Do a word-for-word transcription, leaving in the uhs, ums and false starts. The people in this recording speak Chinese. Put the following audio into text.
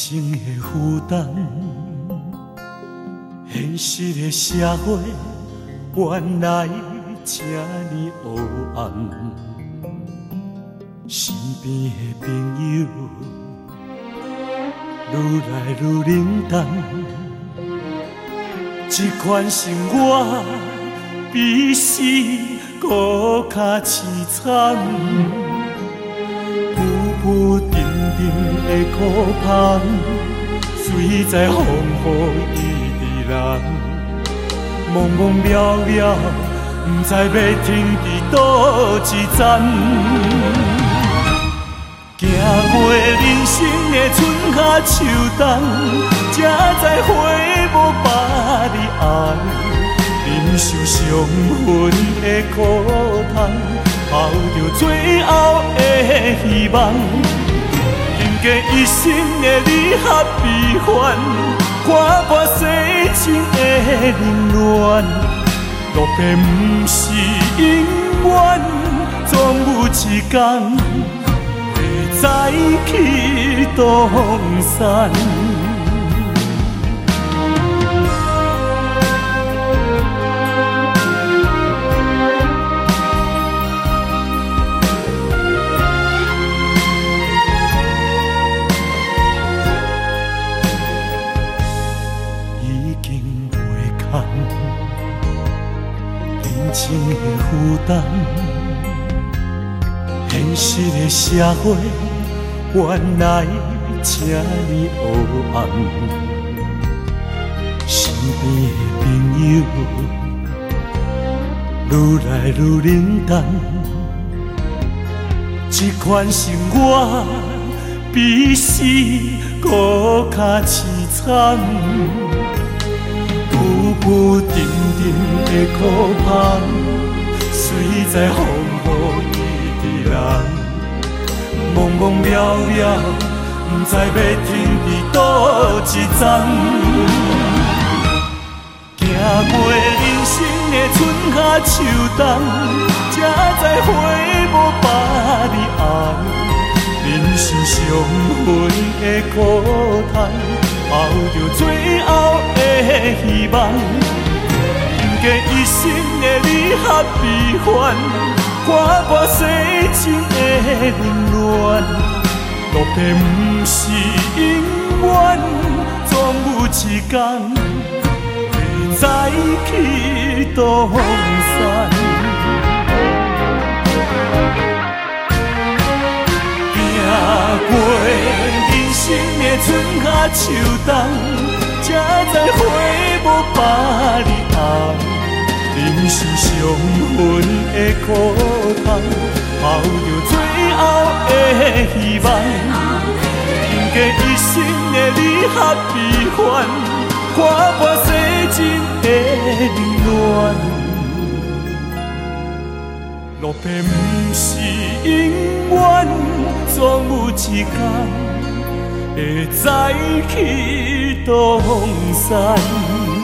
情的负担，现实的社会原来这呢黑暗，身边的朋友愈来愈冷淡，这款生活比死搁较凄惨。浮沉沉的苦盼，随在风雨一直人，茫茫渺渺，不知要停伫倒一站。行过人生的春夏秋冬，才知花无百里红，忍受伤痕的苦痛。抱着最后的希望，经过一生的离合悲欢，看破世情的冷暖，落魄不是永远，总有一天会再去东山。人情的负担，现实的社会原来这呢黑暗，身边的朋友愈来愈冷淡，这款生活比死搁较凄惨。浮浮沉沉的苦盼，随在风雨一直人，茫茫渺渺，不知要停伫倒一站。行过人生的春夏秋冬，才知花无百里红，忍受伤痕的苦痛。抱着最后的希望，经过一生的离合悲欢，看破世情的冷暖，落魄不是永远，总有一天会再去东山。行过人生的春夏秋冬，才知花无百里红，忍受伤痕的苦痛，抱着最后的希望，经过一生的离合悲欢，看破世情的冷暖，落魄不是永远，总有一天会再去东山。